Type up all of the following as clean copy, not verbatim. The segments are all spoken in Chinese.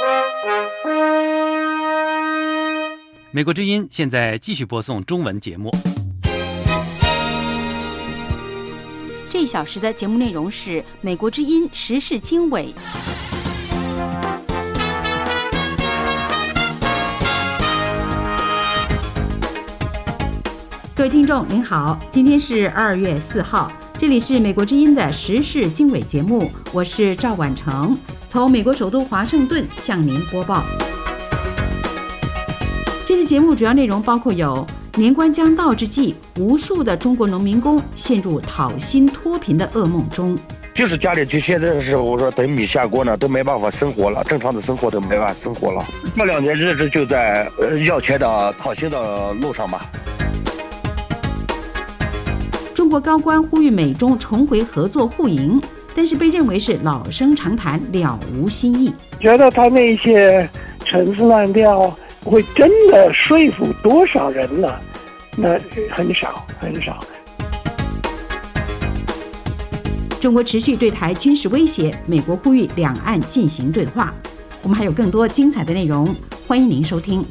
美国之音现在继续播送中文节目。 这一小时的节目内容是美国之音时事经纬。各位听众您好，今天是2月4号，这里是美国之音的时事经纬节目，我是赵婉成，从美国首都华盛顿向您播报。这期节目主要内容包括有年关将到之际，无数的中国农民工陷入讨薪脱贫的噩梦中。 就是家里就现在是我说等米下锅呢，都没办法生活了，正常的生活都没办法生活了。这2年日子就在要钱的讨薪的路上吧。 中国高官呼吁美中重回合作互赢，但是被认为是老生常谈，了无新意。 觉得他那些陈词滥调会真的说服多少人呢？那很少很少。 中国持续对台军事威胁，美国呼吁两岸进行对话。我们还有更多精彩的内容，欢迎您收听。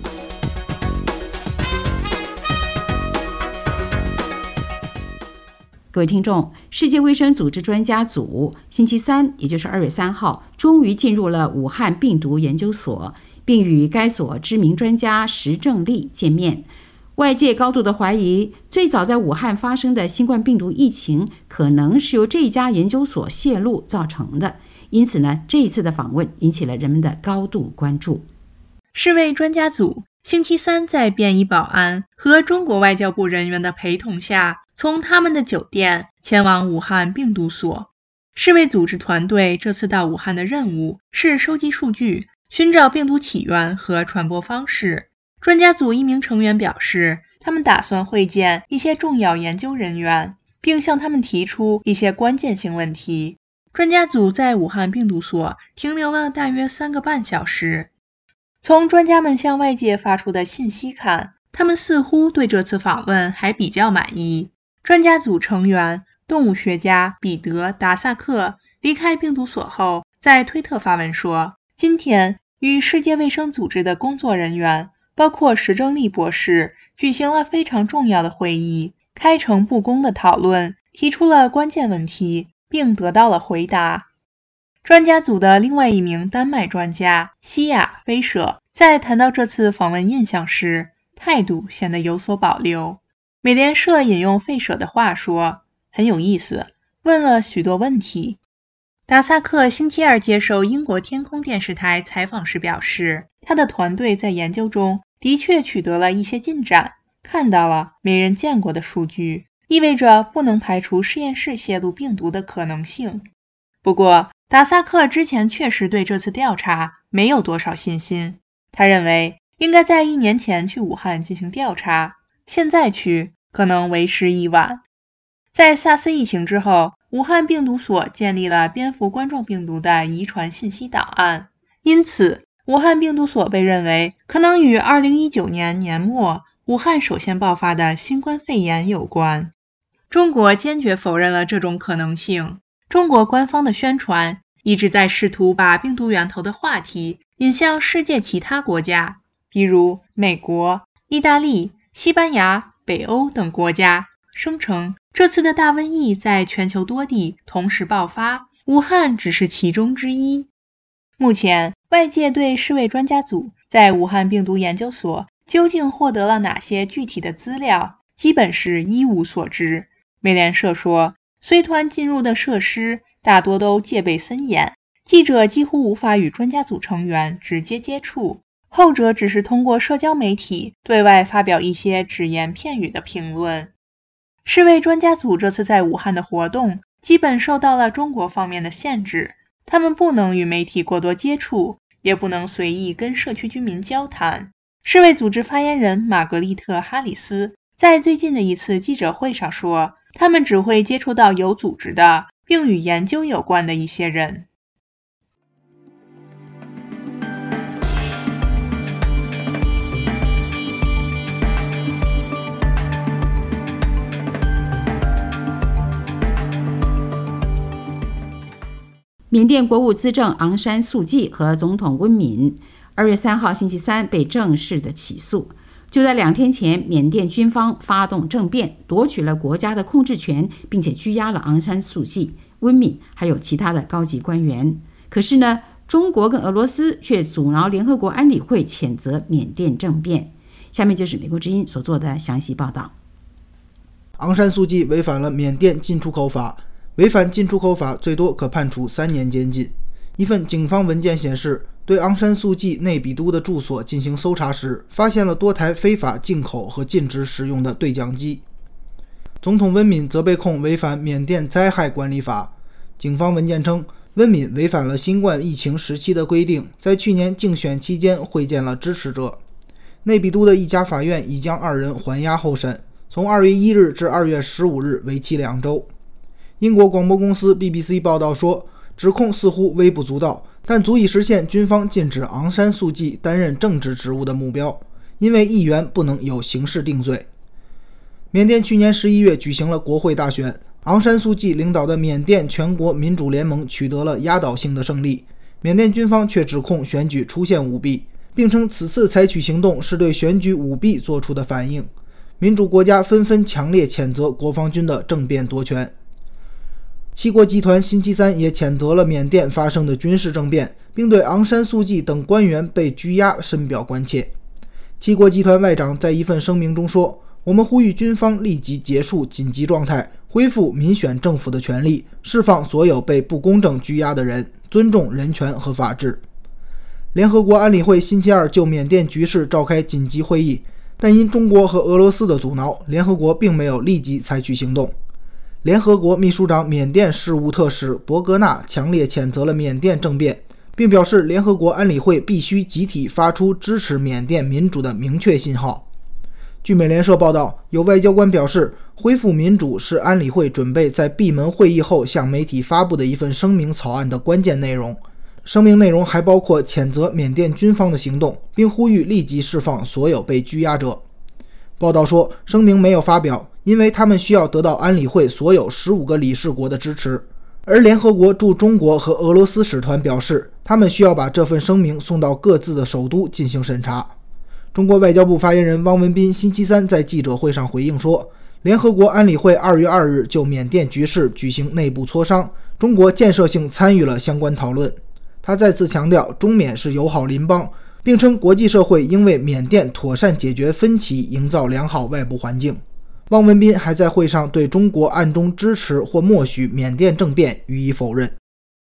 各位听众，世界卫生组织专家组星期三，也就是2月3号，终于进入了武汉病毒研究所，并与该所知名专家石正丽见面。外界高度的怀疑，最早在武汉发生的新冠病毒疫情可能是由这家研究所泄露造成的，因此呢，这一次的访问引起了人们的高度关注。 世卫专家组星期三在便衣保安和中国外交部人员的陪同下，从他们的酒店前往武汉病毒所。世卫组织团队这次到武汉的任务是收集数据，寻找病毒起源和传播方式。专家组一名成员表示，他们打算会见一些重要研究人员，并向他们提出一些关键性问题。专家组在武汉病毒所停留了大约3个半小时。从专家们向外界发出的信息看，他们似乎对这次访问还比较满意。专家组成员动物学家彼得·达萨克离开病毒所后，在推特发文说，今天与世界卫生组织的工作人员包括石正丽博士举行了非常重要的会议，开诚布公的讨论，提出了关键问题，并得到了回答。专家组的另外一名丹麦专家西亚·菲舍在谈到这次访问印象时，态度显得有所保留。美联社引用费舍的话说，很有意思，问了许多问题。达萨克星期二接受英国天空电视台采访时表示，他的团队在研究中的确取得了一些进展，看到了没人见过的数据，意味着不能排除实验室泄露病毒的可能性。不过，达萨克之前确实对这次调查没有多少信心，他认为应该在1年前去武汉进行调查，现在去可能为时已晚。在萨斯疫情之后，武汉病毒所建立了蝙蝠冠状病毒的遗传信息档案，因此武汉病毒所被认为可能与2019年年末武汉首先爆发的新冠肺炎有关。中国坚决否认了这种可能性。中国官方的宣传一直在试图把病毒源头的话题引向世界其他国家，比如美国、意大利、西班牙、北欧等国家，声称这次的大瘟疫在全球多地同时爆发，武汉只是其中之一。目前，外界对世卫专家组在武汉病毒研究所究竟获得了哪些具体的资料，基本是一无所知。美联社说，随团进入的设施大多都戒备森严，记者几乎无法与专家组成员直接接触，后者只是通过社交媒体对外发表一些只言片语的评论。世卫专家组这次在武汉的活动基本受到了中国方面的限制，他们不能与媒体过多接触，也不能随意跟社区居民交谈。世卫组织发言人玛格丽特·哈里斯在最近的一次记者会上说，他们只会接触到有组织的并与研究有关的一些人。 缅甸国务资政昂山素季和总统温敏2月3号星期三被正式的起诉。就在2天前，缅甸军方发动政变，夺取了国家的控制权，并且拘押了昂山素季、温敏还有其他的高级官员。可是呢，中国跟俄罗斯却阻挠联合国安理会谴责缅甸政变。下面就是美国之音所做的详细报道。 昂山素季违反了缅甸进出口法，违反进出口法最多可判处3年监禁。一份警方文件显示，对昂山素季内比都的住所进行搜查时，发现了多台非法进口和禁止使用的对讲机。总统温敏则被控违反缅甸灾害管理法。警方文件称，温敏违反了新冠疫情时期的规定，在去年竞选期间会见了支持者。内比都的一家法院已将2人还押候审，从2月1日至2月15日，为期2周。英国广播公司 BBC 报道说，指控似乎微不足道，但足以实现军方禁止昂山素季担任政治职务的目标，因为议员不能有刑事定罪。缅甸去年11月举行了国会大选，昂山素季领导的缅甸全国民主联盟取得了压倒性的胜利，缅甸军方却指控选举出现舞弊，并称此次采取行动是对选举舞弊做出的反应。民主国家纷纷强烈谴责国防军的政变夺权。七国集团星期三也谴责了缅甸发生的军事政变，并对昂山素季等官员被拘押深表关切。七国集团外长在一份声明中说，我们呼吁军方立即结束紧急状态，恢复民选政府的权利，释放所有被不公正拘押的人，尊重人权和法治。联合国安理会星期二就缅甸局势召开紧急会议，但因中国和俄罗斯的阻挠，联合国并没有立即采取行动。联合国秘书长缅甸事务特使博格纳强烈谴责了缅甸政变，并表示联合国安理会必须集体发出支持缅甸民主的明确信号。据美联社报道，有外交官表示，恢复民主是安理会准备在闭门会议后向媒体发布的一份声明草案的关键内容。声明内容还包括谴责缅甸军方的行动，并呼吁立即释放所有被拘押者。报道说，声明没有发表，因为他们需要得到安理会所有15个理事国的支持。而联合国驻中国和俄罗斯使团表示，他们需要把这份声明送到各自的首都进行审查。中国外交部发言人汪文斌星期三在记者会上回应说，联合国安理会2月2日就缅甸局势举行内部磋商，中国建设性参与了相关讨论。他再次强调中缅是友好邻邦，并称国际社会应为缅甸妥善解决分歧营造良好外部环境。汪文斌还在会上对中国暗中支持或默许缅甸政变予以否认。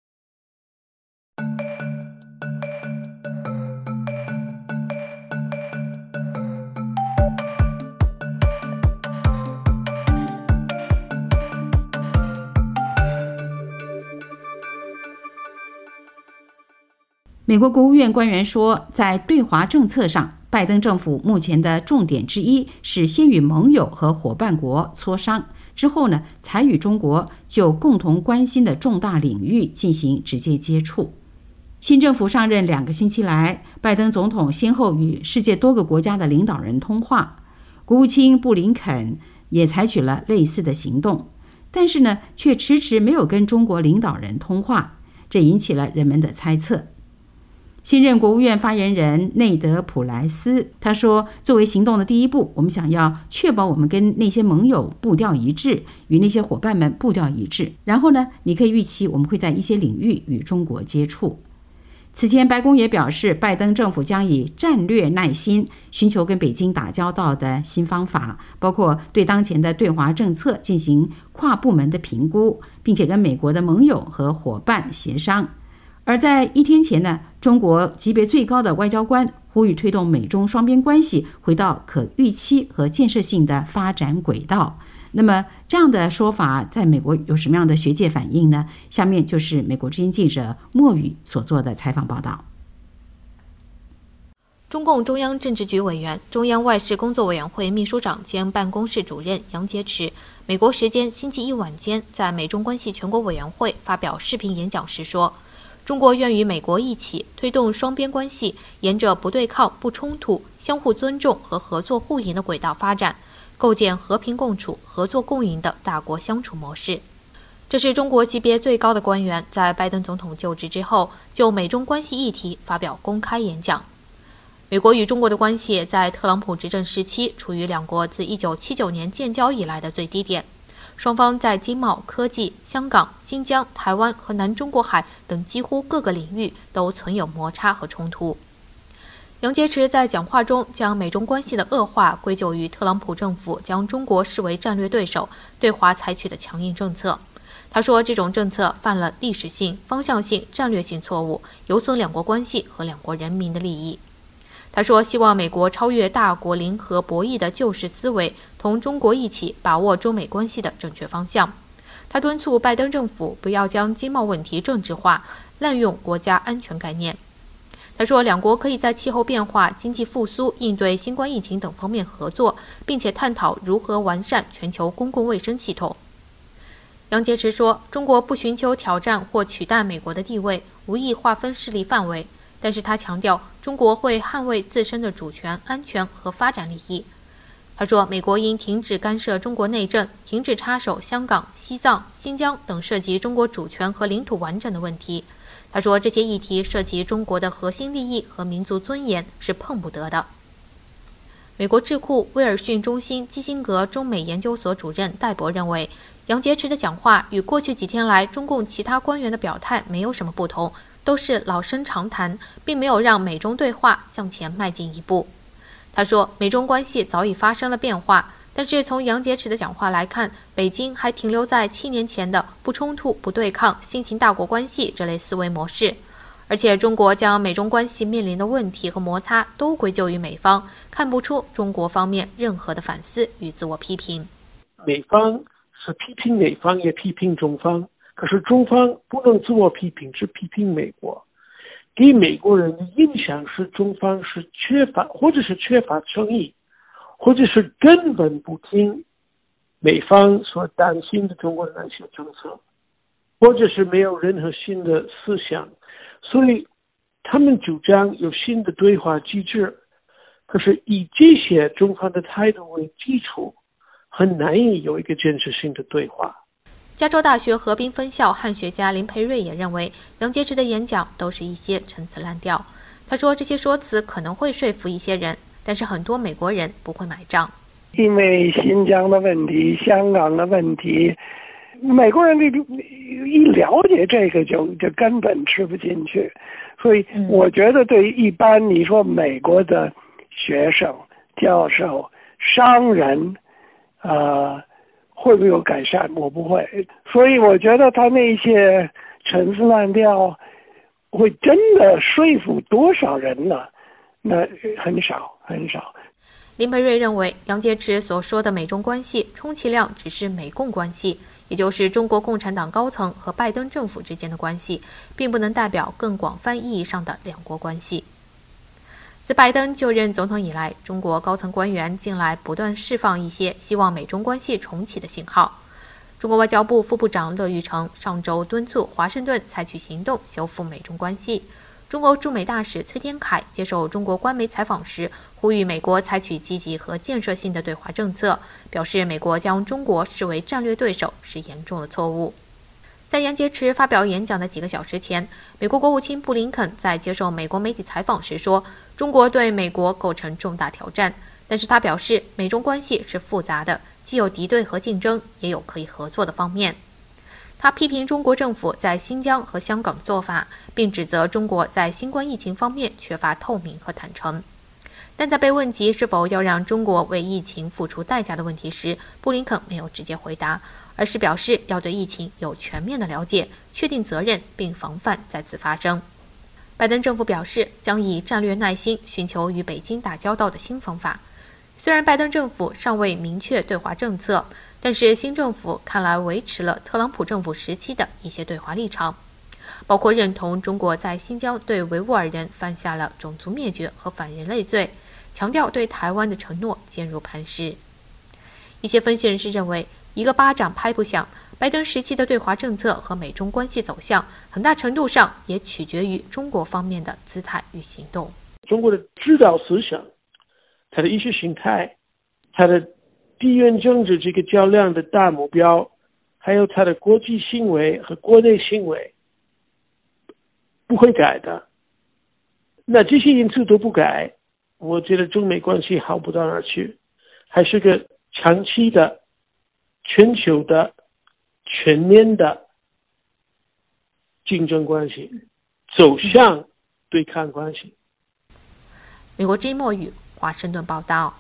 美国国务院官员说，在对华政策上，拜登政府目前的重点之一是先与盟友和伙伴国磋商，之后呢，才与中国就共同关心的重大领域进行直接接触。新政府上任2个星期来，拜登总统先后与世界多个国家的领导人通话，国务卿布林肯也采取了类似的行动，但是呢，却迟迟没有跟中国领导人通话，这引起了人们的猜测。新任国务院发言人内德·普莱斯他说，作为行动的第一步，我们想要确保我们跟那些盟友步调一致，与那些伙伴们步调一致，然后呢，你可以预期我们会在一些领域与中国接触。此前白宫也表示，拜登政府将以战略耐心寻求跟北京打交道的新方法，包括对当前的对华政策进行跨部门的评估，并且跟美国的盟友和伙伴协商。而在1天前呢，中国级别最高的外交官呼吁推动美中双边关系回到可预期和建设性的发展轨道。那么这样的说法在美国有什么样的学界反应呢？下面就是美国之音记者莫宇所做的采访报道。 中共中央政治局委员、中央外事工作委员会秘书长兼办公室主任杨洁篪，美国时间星期一晚间在美中关系全国委员会发表视频演讲时说，中国愿与美国一起推动双边关系沿着不对抗、不冲突、相互尊重和合作互赢的轨道发展，构建和平共处、合作共赢的大国相处模式。 这是中国级别最高的官员在拜登总统就职之后就美中关系议题发表公开演讲。美国与中国的关系在特朗普执政时期处于两国自1979年建交以来的最低点，双方在经贸、科技、香港、新疆、台湾和南中国海等几乎各个领域都存有摩擦和冲突。杨洁篪在讲话中将美中关系的恶化归咎于特朗普政府将中国视为战略对手，对华采取的强硬政策。他说，这种政策犯了历史性、方向性、战略性错误，有损两国关系和两国人民的利益。他说，希望美国超越大国零和博弈的旧式思维，同中国一起把握中美关系的正确方向。他敦促拜登政府不要将经贸问题政治化，滥用国家安全概念。他说，两国可以在气候变化、经济复苏、应对新冠疫情等方面合作，并且探讨如何完善全球公共卫生系统。杨洁篪说，中国不寻求挑战或取代美国的地位，无意划分势力范围，但是他强调，中国会捍卫自身的主权、安全和发展利益。他说，美国应停止干涉中国内政，停止插手香港、西藏、新疆等涉及中国主权和领土完整的问题。他说，这些议题涉及中国的核心利益和民族尊严，是碰不得的。美国智库威尔逊中心基辛格中美研究所主任戴博认为，杨洁篪的讲话与过去几天来中共其他官员的表态没有什么不同，都是老生常谈，并没有让美中对话向前迈进一步。他说，美中关系早已发生了变化，但是从杨洁篪的讲话来看，北京还停留在7年前的不冲突、不对抗、新型大国关系这类思维模式。而且中国将美中关系面临的问题和摩擦都归咎于美方，看不出中国方面任何的反思与自我批评。 美方是批评美方也批评中方，可是中方不能自我批评，只批评美国，给美国人的印象是中方是缺乏诚意，或者是根本不听美方所担心的中国的那些政策，或者是没有任何新的思想，所以他们主张有新的对话机制，可是以这些中方的态度为基础，很难以有一个建设性的对话。 加州大学河滨分校汉学家林培瑞也认为，杨洁篪的演讲都是一些陈词滥调。他说，这些说辞可能会说服一些人，但是很多美国人不会买账。 因为新疆的问题、香港的问题，美国人一了解这个就根本吃不进去。所以我觉得对一般你说美国的学生、教授、商人会不会有改善？我不会。所以我觉得他那些陈词滥调会真的说服多少人呢？那很少很少。 林培瑞认为，杨洁篪所说的美中关系充其量只是美共关系，也就是中国共产党高层和拜登政府之间的关系，并不能代表更广泛意义上的两国关系。自拜登就任总统以来，中国高层官员近来不断释放一些希望美中关系重启的信号。中国外交部副部长乐玉成上周敦促华盛顿采取行动修复美中关系。中国驻美大使崔天凯接受中国官媒采访时，呼吁美国采取积极和建设性的对华政策，表示美国将中国视为战略对手是严重的错误。在杨洁篪发表演讲的几个小时前，美国国务卿布林肯在接受美国媒体采访时说，中国对美国构成重大挑战，但是他表示美中关系是复杂的，既有敌对和竞争，也有可以合作的方面。他批评中国政府在新疆和香港的做法，并指责中国在新冠疫情方面缺乏透明和坦诚。但在被问及是否要让中国为疫情付出代价的问题时，布林肯没有直接回答，而是表示要对疫情有全面的了解，确定责任，并防范再次发生。拜登政府表示将以战略耐心寻求与北京打交道的新方法。虽然拜登政府尚未明确对华政策，但是新政府看来维持了特朗普政府时期的一些对华立场，包括认同中国在新疆对维吾尔人犯下了种族灭绝和反人类罪，强调对台湾的承诺坚如磐石。一些分析人士认为，一个巴掌拍不响，拜登时期的对华政策和美中关系走向，很大程度上也取决于中国方面的姿态与行动。 中国的指导思想，它的意识形态，它的地缘政治这个较量的大目标， 还有他的国际行为和国内行为不会改的。那这些因素都不改，我觉得中美关系好不到哪儿去，还是个长期的、全球的、全面的竞争关系，走向对抗关系。 美国之音墨语华盛顿报道。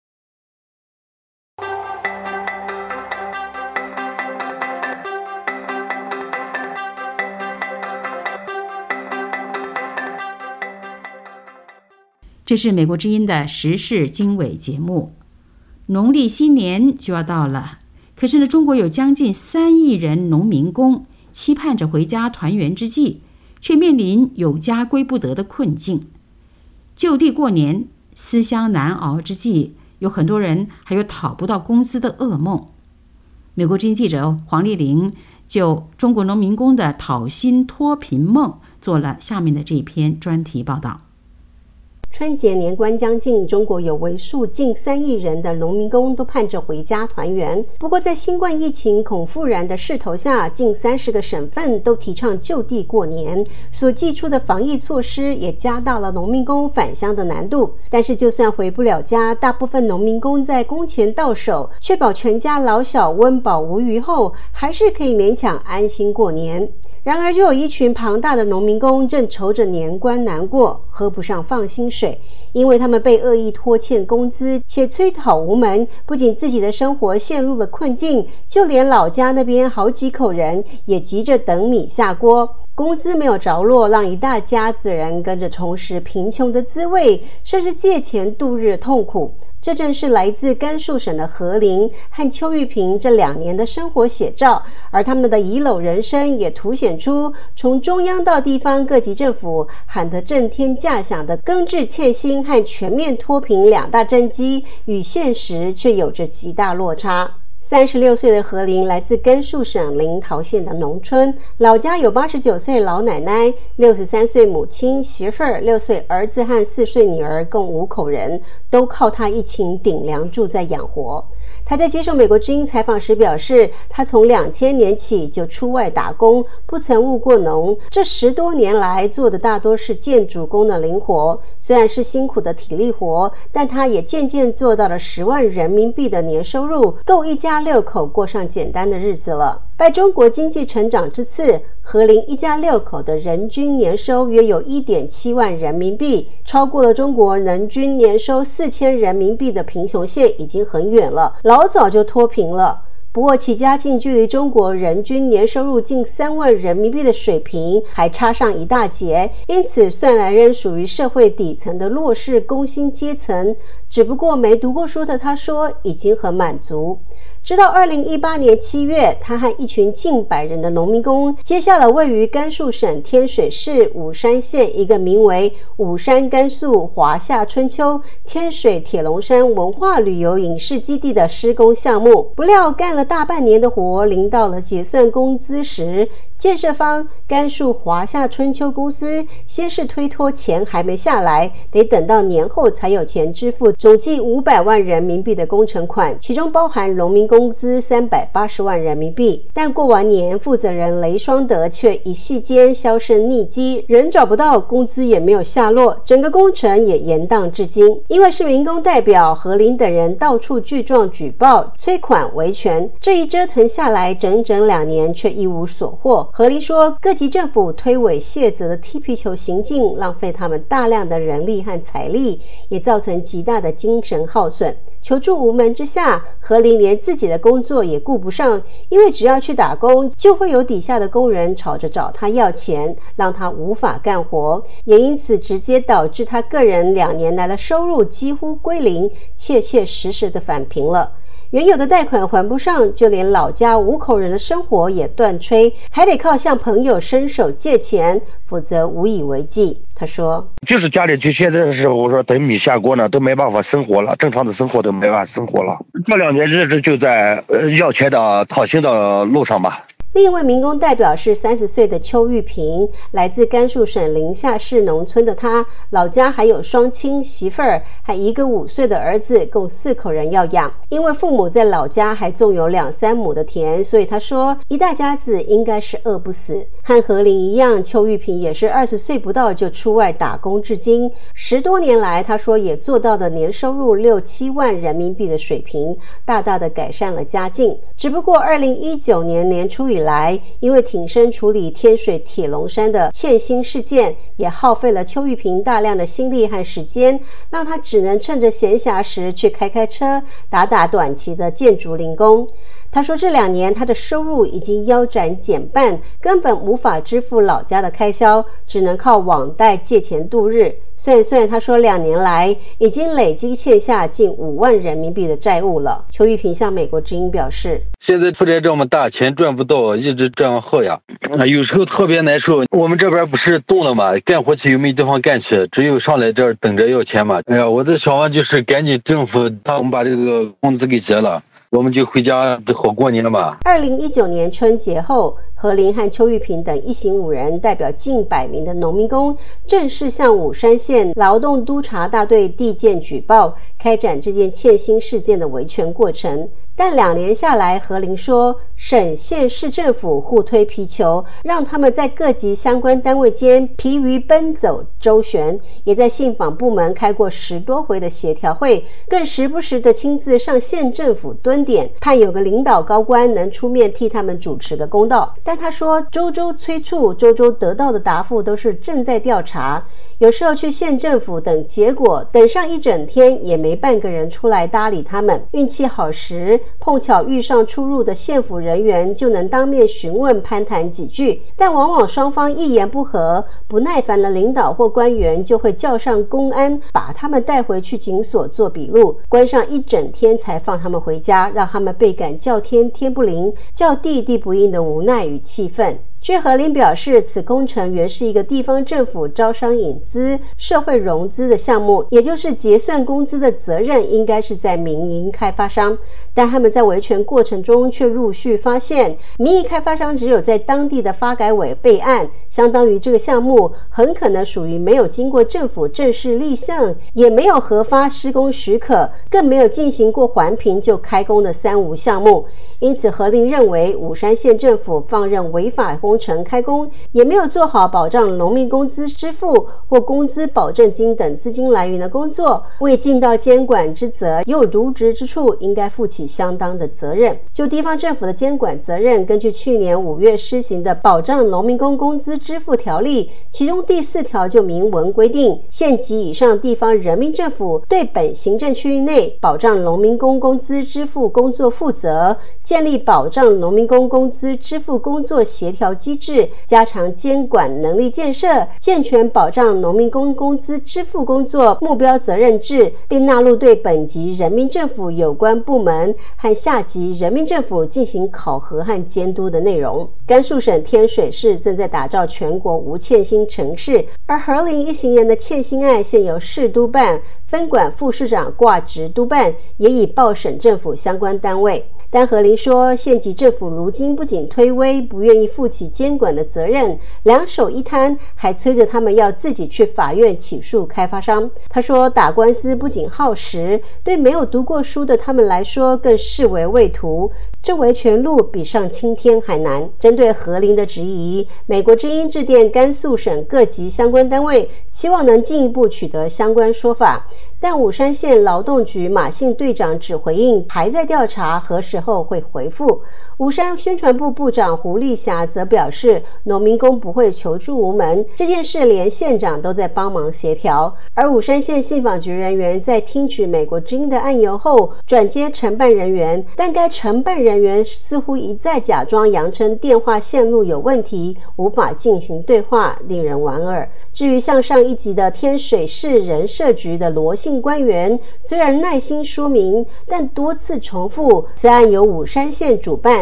这是美国之音的时事经纬节目。农历新年就要到了，可是呢，中国有将近3亿人农民工期盼着回家团圆之际，却面临有家归不得的困境。就地过年，思乡难熬之际，有很多人还有讨不到工资的噩梦。美国之音记者黄丽玲就中国农民工的讨薪脱贫梦做了下面的这一篇专题报道。 春节年关将近，中国有为数近3亿人的农民工都盼着回家团圆。不过，在新冠疫情恐复燃的势头下，近30个省份都提倡就地过年，所祭出的防疫措施也加大了农民工返乡的难度。但是，就算回不了家，大部分农民工在工钱到手，确保全家老小温饱无虞后，还是可以勉强安心过年。然而，就有一群庞大的农民工正愁着年关难过，喝不上放心水，因为他们被恶意拖欠工资，且催讨无门。不仅自己的生活陷入了困境，就连老家那边好几口人也急着等米下锅。工资没有着落，让一大家子人跟着重拾贫穷的滋味，甚至借钱度日痛苦。这正是来自甘肃省的何林和邱玉平这2年的生活写照，而他们的遗篓人生也凸显出从中央到地方各级政府喊得震天价响的根治欠薪和全面脱贫2大政绩，与现实却有着极大落差。36岁的何林来自甘肃省临洮县的农村，老家有89岁老奶奶、63岁母亲、媳妇儿、6岁儿子和4岁女儿，共5口人，都靠他一勤顶梁柱在养活。他在接受美国之音采访时表示，他从2000年起就出外打工，不曾务过农。这10多年来做的大多是建筑工的零活，虽然是辛苦的体力活，但他也渐渐做到了10万人民币的年收入，够一家6口过上简单的日子了。拜中国经济成长之赐，何林一家6口的人均年收约有 1.7 万人民币，超过了中国人均年收4000人民币的贫穷线，已经很远了，老早就脱贫了。不过其家境距离中国人均年收入近3万人民币的水平还差上一大截，因此算来仍属于社会底层的弱势工薪阶层。只不过没读过书的他说，已经很满足。直到2018年7月，他和一群近100人的农民工接下了位于甘肃省天水市武山县一个名为武山甘肃华夏春秋天水铁龙山文化旅游影视基地的施工项目。不料干了大半年的活，临到了结算工资时，建设方甘肃华夏春秋公司先是推脱钱还没下来，得等到年后才有钱支付总计500万人民币的工程款，其中包含农民工资380万人民币。但过完年，负责人雷双德却一夕间销声匿迹，人找不到，工资也没有下落，整个工程也延宕至今。因为是民工代表何林等人到处聚状举报、催款维权，这一折腾下来整整2年，却一无所获。何林说，各级政府推诿卸责的踢皮球行径，浪费他们大量的人力和财力，也造成极大的精神耗损。求助无门之下，何林连自己的工作也顾不上，因为只要去打工，就会有底下的工人吵着找他要钱，让他无法干活，也因此直接导致他个人2年来的收入几乎归零，切切实实的返贫了。原有的贷款还不上，就连老家5口人的生活也断炊，还得靠向朋友伸手借钱，否则无以为继。他说， 就是家里这些的是，我说等米下锅呢，都没办法生活了，正常的生活都没办法生活了。这2年日子就在要钱的讨薪的路上吧。 另一位民工代表是30岁的邱玉平，来自甘肃省临夏市农村的他，老家还有双亲媳妇儿，还一个5岁的儿子，共4口人要养。因为父母在老家还种有2-3亩的田，所以他说一大家子应该是饿不死。和何林一样，邱玉平也是20岁不到就出外打工至今，10多年来他说也做到的年收入6-7万人民币的水平，大大的改善了家境。只不过2019年年初以来，因为挺身处理天水铁龙山的欠薪事件，也耗费了邱玉平大量的心力和时间，让他只能趁着闲暇时去开车，打短期的建筑零工。他说这2年他的收入已经腰斩减半，根本无法支付老家的开销，只能靠网贷借钱度日。算一算，他说2年来已经累积欠下近5万人民币的债务了。邱玉平向美国之音表示， 现在负债这么大，钱赚不到，一直这样耗呀，有时候特别难受。我们这边不是冻了吗？干活去又没地方干去，只有上来这儿等着要钱嘛。哎呀，我的想法就是赶紧政府我们把这个工资给结了，我们就回家好过年嘛。 2019年春节后，何林和邱玉平等一行5人代表近100名的农民工，正式向武山县劳动督察大队递件举报，开展这件欠薪事件的维权过程。但2年下来，何林说，省县市政府互推皮球，让他们在各级相关单位间疲于奔走周旋，也在信访部门开过10多回的协调会，更时不时的亲自上县政府蹲点，盼有个领导高官能出面替他们主持个公道。但他说，周周催促，周周得到的答复都是正在调查，有时候去县政府等结果，等上一整天也没半个人出来搭理他们。运气好时，碰巧遇上出入的县府人员，就能当面询问攀谈几句，但往往双方一言不合，不耐烦的领导或官员就会叫上公安，把他们带回去警所做笔录，关上一整天才放他们回家，让他们倍感叫天天不灵，叫地地不应的无奈与气愤。据何林表示，此工程原是一个地方政府招商引资、社会融资的项目，也就是结算工资的责任应该是在民营开发商，但他们在维权过程中却陆续发现，民营开发商只有在当地的发改委备案，相当于这个项目很可能属于没有经过政府正式立项，也没有核发施工许可，更没有进行过环评就开工的三无项目。因此何林认为，武山县政府放任违法工程开工，也没有做好保障农民工资支付或工资保证金等资金来源的工作，未尽到监管之责，也有渎职之处，应该负起相当的责任。就地方政府的监管责任，根据去年5月施行的保障农民工工资支付条例，其中第4条就明文规定，县级以上地方人民政府对本行政区域内保障农民工工资支付工作负责，建立保障农民工工资支付工作协调机制，加强监管能力建设，健全保障农民工工资支付工作目标责任制，并纳入对本级人民政府有关部门和下级人民政府进行考核和监督的内容。甘肃省天水市正在打造全国无欠薪城市，而何林一行人的欠薪案现由市督办分管副市长挂职督办，也已报省政府相关单位。但何林说，县级政府如今不仅推诿，不愿意负起监管的责任，两手一摊，还催着他们要自己去法院起诉开发商。他说，打官司不仅耗时，对没有读过书的他们来说更视为畏途，这维权路比上青天还难。针对何林的质疑，美国之音致电甘肃省各级相关单位，希望能进一步取得相关说法。但武山县劳动局马姓队长只回应还在调查，何时后会回复。武山宣传部部长胡丽霞则表示，农民工不会求助无门，这件事连县长都在帮忙协调。而武山县信访局人员在听取美国之音的案由后，转接承办人员，但该承办人员似乎一再假装扬称电话线路有问题，无法进行对话，令人莞尔。至于向上一级的天水市人社局的罗姓官员，虽然耐心说明，但多次重复此案由武山县主办，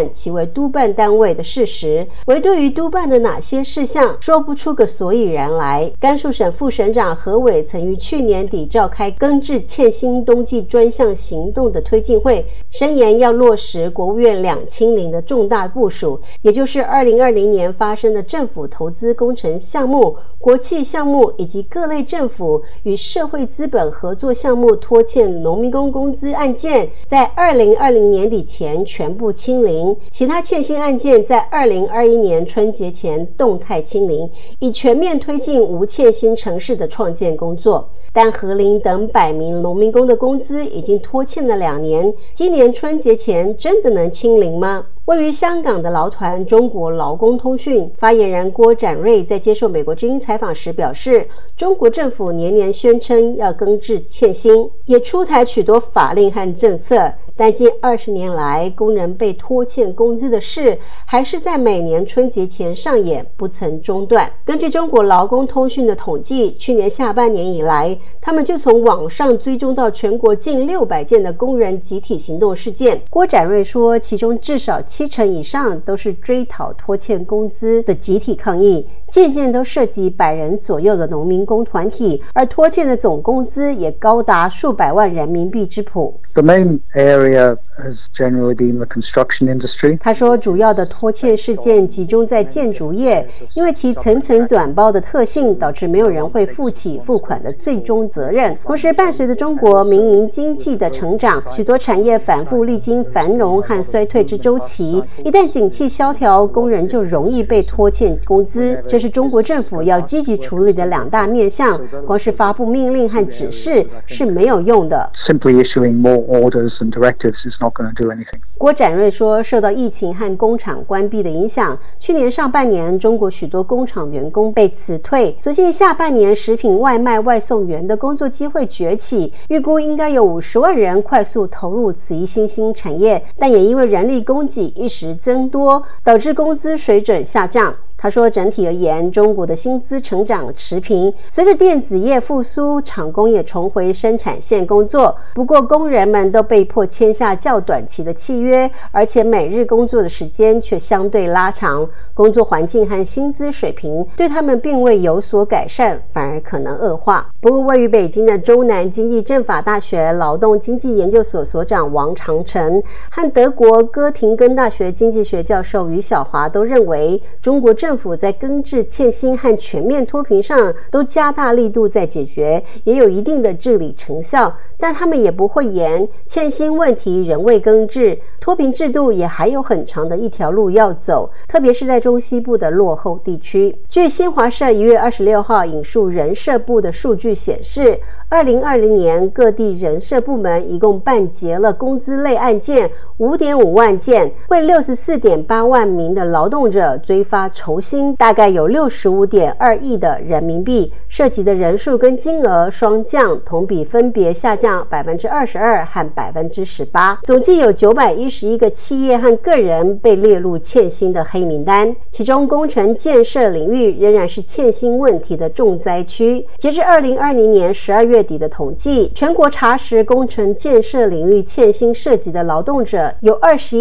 办其为督办单位的事实，唯对于督办的哪些事项说不出个所以然来。甘肃省副省长何伟曾于去年底召开根治欠薪冬季专项行动的推进会，申言要落实国务院2清零的重大部署，也就是2020年发生的政府投资工程项目、国企项目以及各类政府与社会资本合作项目拖欠农民工工资案件，在2020年底前全部清零，其他欠薪案件在2021年春节前动态清零，以全面推进无欠薪城市的创建工作。但何林等100名农民工的工资已经拖欠了2年，今年春节前真的能清零吗？位于香港的劳团中国劳工通讯发言人郭展瑞在接受美国之音采访时表示，中国政府年年宣称要根治欠薪，也出台许多法令和政策，但近20年来，工人被拖欠工资的事还是在每年春节前上演，不曾中断。根据中国劳工通讯的统计，去年下半年以来，他们就从网上追踪到全国近600件的工人集体行动事件。郭展瑞说，其中至少70%以上都是追讨拖欠工资的集体抗议，件件都涉及100人左右的农民工团体，而拖欠的总工资也高达数百万人民币之谱。 The main area has generally been the construction industry. 他说，主要的拖欠事件集中在建筑业，因为其层层转包的特性，导致没有人会负起付款的最终责任。同时，伴随着中国民营经济的成长，许多产业反复历经繁荣和衰退之周期，一旦景气萧条，工人就容易被拖欠工资。这是中国政府要积极处理的2大面向，光是发布命令和指示是没有用的。 Simply issuing more orders and directives is not going to do anything. 郭展瑞说，受到疫情和工厂关闭的影响，去年上半年中国许多工厂员工被辞退，所幸下半年食品外卖外送员的工作机会崛起，预估应该有50万人快速投入此一新兴产业，但也因为人力供给一时增多，导致工资水准下降。他说，整体而言，中国的薪资成长持平，随着电子业复苏，厂工也重回生产线工作。不过，工人们都被迫签下较短期的契约，而且每日工作的时间却相对拉长，工作环境和薪资水平对他们并未有所改善，反而可能恶化。不过，位于北京的中南经济政法大学劳动经济研究所所长王长成和德国哥廷根大学经济学教授于晓华都认为，中国政府在根治欠薪和全面脱贫上都加大力度在解决，也有一定的治理成效，但他们也不讳言欠薪问题仍未根治，脱贫制度也还有很长的一条路要走，特别是在中西部的落后地区。据新华社1月26号引述人社部的数据显示，2020年各地人社部门一共办结了工资类案件 5.5 万件，为 64.8 万名的劳动者追发酬薪，大概有 65.2 亿的人民币，涉及的人数跟金额双降，同比分别下降 22% 和 18%。 总计有911个企业和个人被列入欠薪的黑名单，其中工程建设领域仍然是欠薪问题的重灾区。截至2020年12月底的统计，全国查实工程建设领域欠薪涉及的劳动者有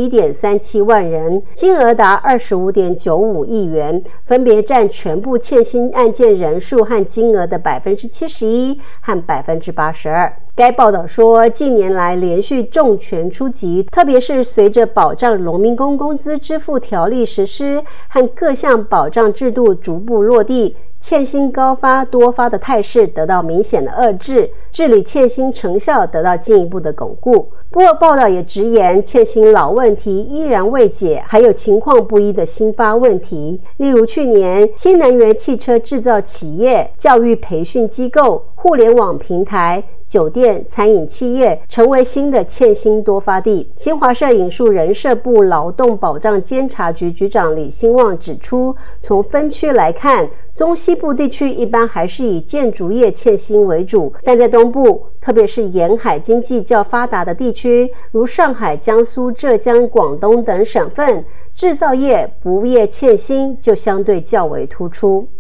21.37 万人，金额达 25.95 亿元，分别占全部欠薪案件人数和金额的 71% 和 82%。该报道说，近年来连续重拳出击，特别是随着保障农民工工资支付条例实施和各项保障制度逐步落地，欠薪高发多发的态势得到明显的遏制，治理欠薪成效得到进一步的巩固。不过报道也直言，欠薪老问题依然未解，还有情况不一的新发问题，例如去年新能源汽车制造企业、教育培训机构、互联网平台、酒店、餐饮企业成为新的欠薪多发地。新华社引述人社部劳动保障监察局局长李兴旺指出，从分区来看，中西部地区一般还是以建筑业欠薪为主，但在东部，特别是沿海经济较发达的地区，如上海、江苏、浙江、广东等省份，制造业、服务业欠薪就相对较为突出。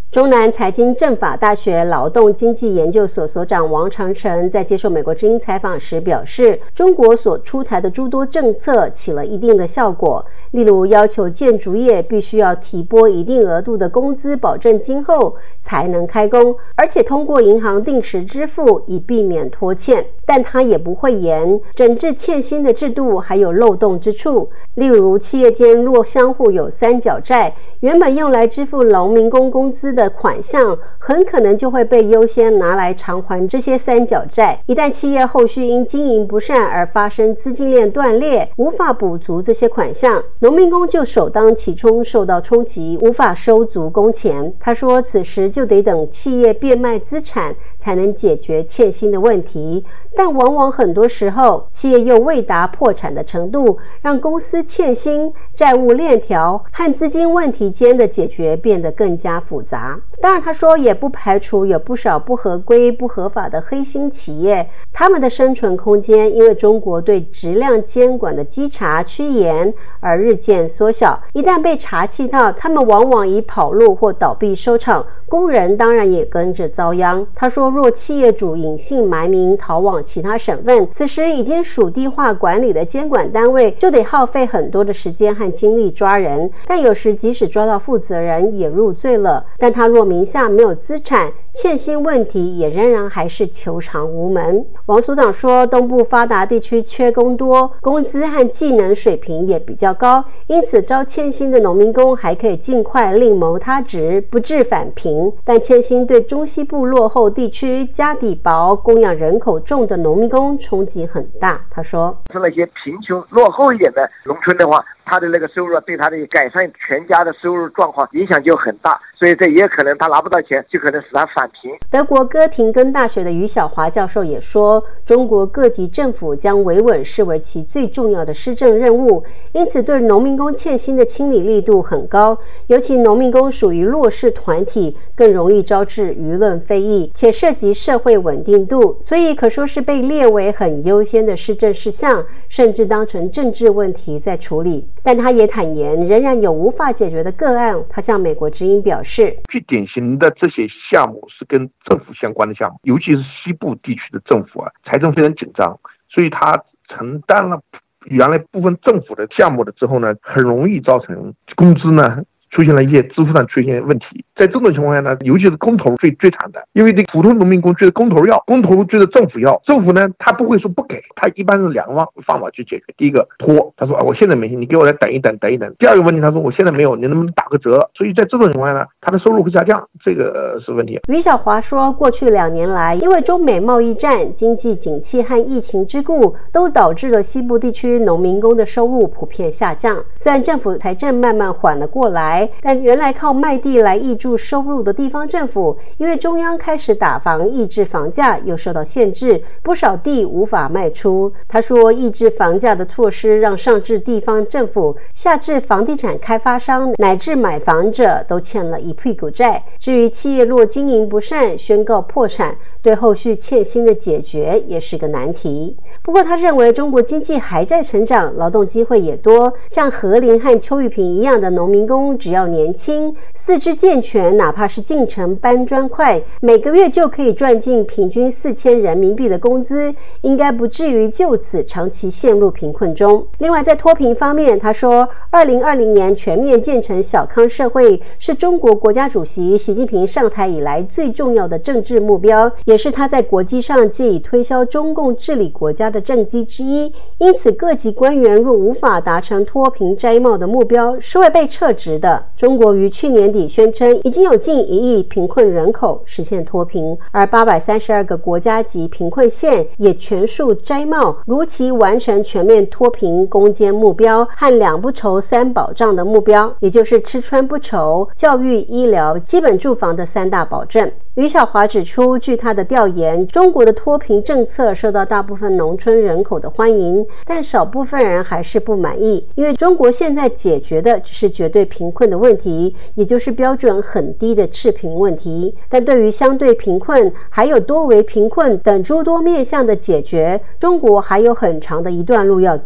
中南财经政法大学劳动经济研究所所长王长成在接受美国之音采访时表示，中国所出台的诸多政策起了一定的效果，例如要求建筑业必须要提拨一定额度的工资保证金后才能开工，而且通过银行定时支付以避免拖欠。但他也不讳言，整治欠薪的制度还有漏洞之处，例如企业间若相互有三角债，原本用来支付农民工工资的款项很可能就会被优先拿来偿还这些三角债。一旦企业后续因经营不善而发生资金链断裂，无法补足这些款项，农民工就首当其冲受到冲击，无法收足工钱。他说，此时就得等企业变卖资产才能解决欠薪的问题，但往往很多时候企业又未达破产的程度，让公司欠薪、债务链条和资金问题间的解决变得更加复杂。当然他说也不排除有不少不合规不合法的黑心企业，他们的生存空间因为中国对质量监管的稽查趋严而日渐缩小，一旦被查气到，他们往往以跑路或倒闭收场，工人当然也跟着遭殃。他说，若企业主隐姓埋名逃往其他省份，此时已经属地化管理的监管单位就得耗费很多的时间和精力抓人，但有时即使抓到负责人也入罪了，但他若名下没有资产，欠薪问题也仍然还是求偿无门。王所长说，东部发达地区缺工多，工资和技能水平也比较高，因此招欠薪的农民工还可以尽快另谋他职，不致返贫。但欠薪对中西部落后地区家底薄、供养人口重的农民工冲击很大。他说， 是那些贫穷落后一点的农村的话，他的那个收入对他的改善全家的收入状况影响就很大，所以这也可能他拿不到钱，就可能使他返贫。 德国哥廷根大学的于晓华教授也说，中国各级政府将维稳视为其最重要的施政任务，因此对农民工欠薪的清理力度很高，尤其农民工属于弱势团体，更容易招致舆论非议，且涉及社会稳定度，所以可说是被列为很优先的施政事项，甚至当成政治问题在处理。但他也坦言，仍然有无法解决的个案。他向美国之音表示， 最典型的这些项目是跟政府相关的项目，尤其是西部地区的政府财政非常紧张，所以他承担了原来部分政府的项目了之后呢，很容易造成工资呢出现了一些支付上出现问题。在这种情况下呢，尤其是工头最惨的，因为这普通农民工觉得工头要，工头觉得政府要，政府呢他不会说不给，他一般是两个方法去解决。第一个拖，他说我现在没钱，你给我来等一等。第二个问题，他说我现在没有，你能不能打个折？所以在这种情况下呢，他的收入会下降，这个是问题。 于晓华说，过去2年来，因为中美贸易战、经济景气和疫情之故，都导致了西部地区农民工的收入普遍下降。虽然政府财政慢慢缓了过来，但原来靠卖地来挹注收入的地方政府，因为中央开始打房抑制房价，又受到限制，不少地无法卖出。他说，抑制房价的措施让上至地方政府，下至房地产开发商乃至买房者都欠了一屁股债。至于企业若经营不善，宣告破产，对后续欠薪的解决也是个难题。不过他认为，中国经济还在成长，劳动机会也多，像何林和邱玉平一样的农民工，只要年轻、四肢健全，哪怕是进城搬砖块，每个月就可以赚进平均4000人民币的工资，应该不至于就此长期陷入贫困中。另外在脱贫方面，他说2020年全面建成小康社会是中国国家主席习近平上台以来最重要的政治目标，也是他在国际上借以推销中共治理国家的政绩之一。因此各级官员若无法达成脱贫摘帽的目标，是会被撤职的。中国于去年底宣称已经有近1亿贫困人口实现脱贫，而832个国家级贫困县也全数摘帽，如期完成全面脱贫攻坚目标和2不愁3保障的目标，也就是吃穿不愁、教育、医疗、基本住房的3大保证。于晓华指出，据他的调研，中国的脱贫政策受到大部分农村人口的欢迎，但少部分人还是不满意，因为中国现在解决的只是绝对贫困的问题，也就是标准很低的赤贫问题。但对于相对贫困还有多维贫困等诸多面向的解决，中国还有很长的一段路要走。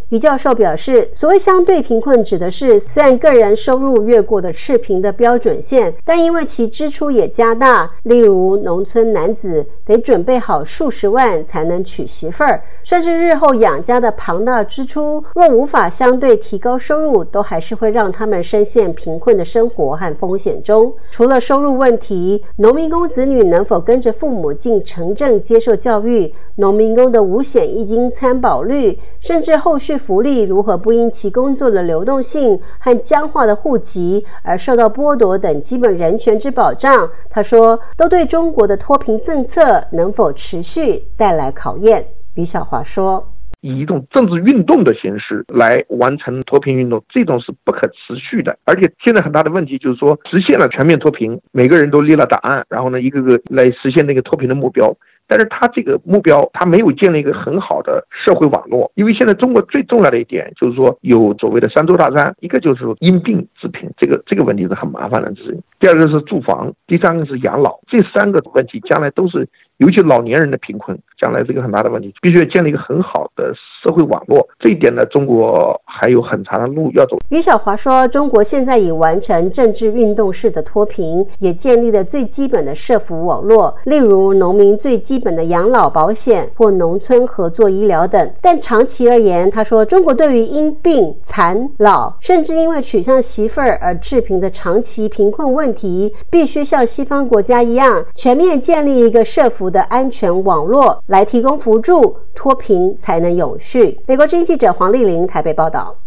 于教授表示，所谓相对贫困指的是虽然个人收入越过的赤贫的标准线，但因为其支出也加大，例如农村男子得准备好数十万才能娶媳妇儿，甚至日后养家的庞大支出，若无法相对提高收入，都还是会让他们深陷贫困的生活和风险中。除了收入问题，农民工子女能否跟着父母进城镇接受教育，农民工的五险一金参保率，甚至后续福利如何不因其工作的流动性和僵化的户籍而受到剥夺等基本人权之保障，他说都对中国的脱贫政策能否持续带来考验。于小华说， 以一种政治运动的形式来完成脱贫运动，这种是不可持续的。而且现在很大的问题就是说，实现了全面脱贫，每个人都列了档案，然后呢，一个个来实现那个脱贫的目标。但是他这个目标，他没有建立一个很好的社会网络。因为现在中国最重要的一点就是说，有所谓的三座大山，一个就是因病致贫，这个问题是很麻烦的事情。第二个是住房，第三个是养老，这三个问题将来都是，尤其老年人的贫困，将来是一个很大的问题，必须要建立一个很好的社会网络。这一点呢，中国还有很长的路要走。 于小华说，中国现在已完成政治运动式的脱贫，也建立了最基本的社福网络，例如农民最基本的养老保险或农村合作医疗等。但长期而言，他说，中国对于因病、残、老，甚至因为娶向媳妇儿而致贫的长期贫困问题，必须像西方国家一样，全面建立一个社福的安全网络来提供扶助，脱贫才能永续。美国之音记者黄丽玲台北报道。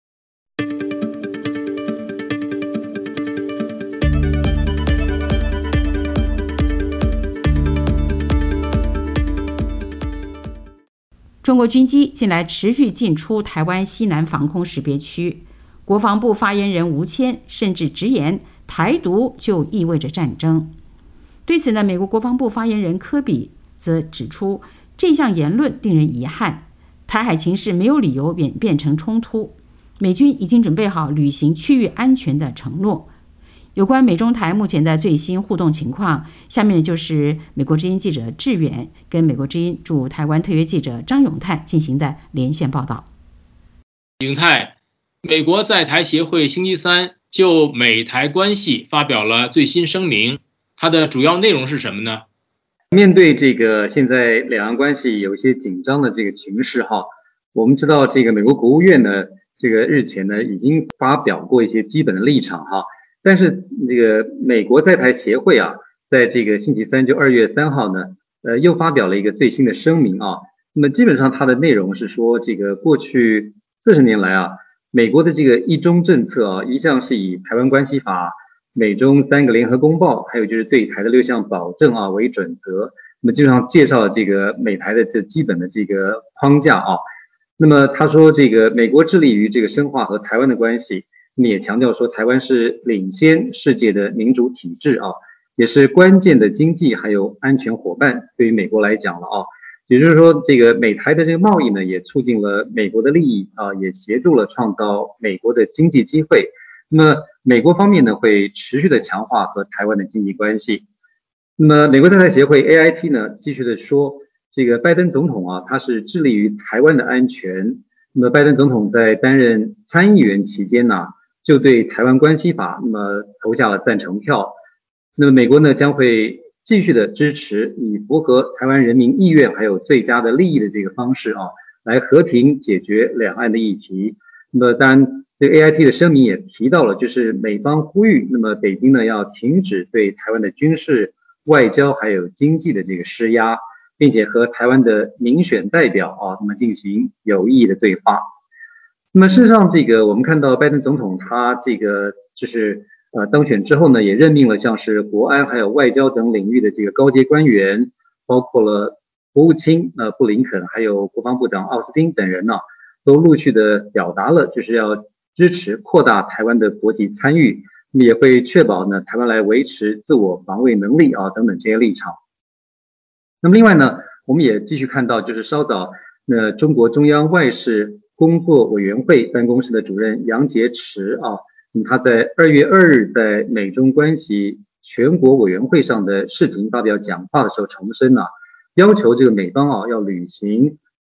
中国军机近来持续进出台湾西南防空识别区，国防部发言人吴谦甚至直言，台独就意味着战争。对此呢，美国国防部发言人科比则指出，这项言论令人遗憾，台海情势没有理由演变成冲突，美军已经准备好履行区域安全的承诺。有关美中台目前的最新互动情况，下面就是美国之音记者志远跟美国之音驻台湾特约记者张永泰进行的连线报道。 永泰，美国在台协会星期三就美台关系发表了最新声明，它的主要内容是什么呢？ 面对这个现在两岸关系有一些紧张的这个情势哈，我们知道这个美国国务院呢，这个日前呢已经发表过一些基本的立场哈。但是这个美国在台协会啊，在这个星期三就2月3号呢，又发表了一个最新的声明啊。那么基本上它的内容是说，这个过去40年来啊，美国的这个一中政策啊，一向是以台湾关系法、美中3个联合公报，还有就是对台的6项保证啊为准则。那么基本上介绍这个美台的这基本的这个框架啊。那么他说，这个美国致力于这个深化和台湾的关系。那么也强调说，台湾是领先世界的民主体制啊，也是关键的经济还有安全伙伴。对于美国来讲了啊，也就是说，这个美台的这个贸易呢，也促进了美国的利益啊，也协助了创造美国的经济机会。那么美国方面呢，会持续的强化和台湾的经济关系。那么美国在台协会 AIT 呢，继续的说，这个拜登总统啊，他是致力于台湾的安全。那么拜登总统在担任参议员期间呢，就对台湾关系法那么投下了赞成票。那么美国呢，将会继续的支持以符合台湾人民意愿还有最佳的利益的这个方式啊，来和平解决两岸的议题。那么当然这个 AIT 的声明也提到了，就是美方呼吁那么北京呢要停止对台湾的军事、外交还有经济的这个施压，并且和台湾的民选代表啊那么进行有意义的对话。那么事实上，这个我们看到拜登总统他这个就是当选之后呢，也任命了像是国安还有外交等领域的这个高阶官员，包括了国务卿布林肯，还有国防部长奥斯汀等人呢，都陆续的表达了就是要支持扩大台湾的国际参与，也会确保呢台湾来维持自我防卫能力啊等等这些立场。那么另外呢，我们也继续看到就是稍早中国中央外事工作委员会办公室的主任杨洁篪啊，他在2月2日在美中关系全国委员会上的视频发表讲话的时候重申要求这个美方要履行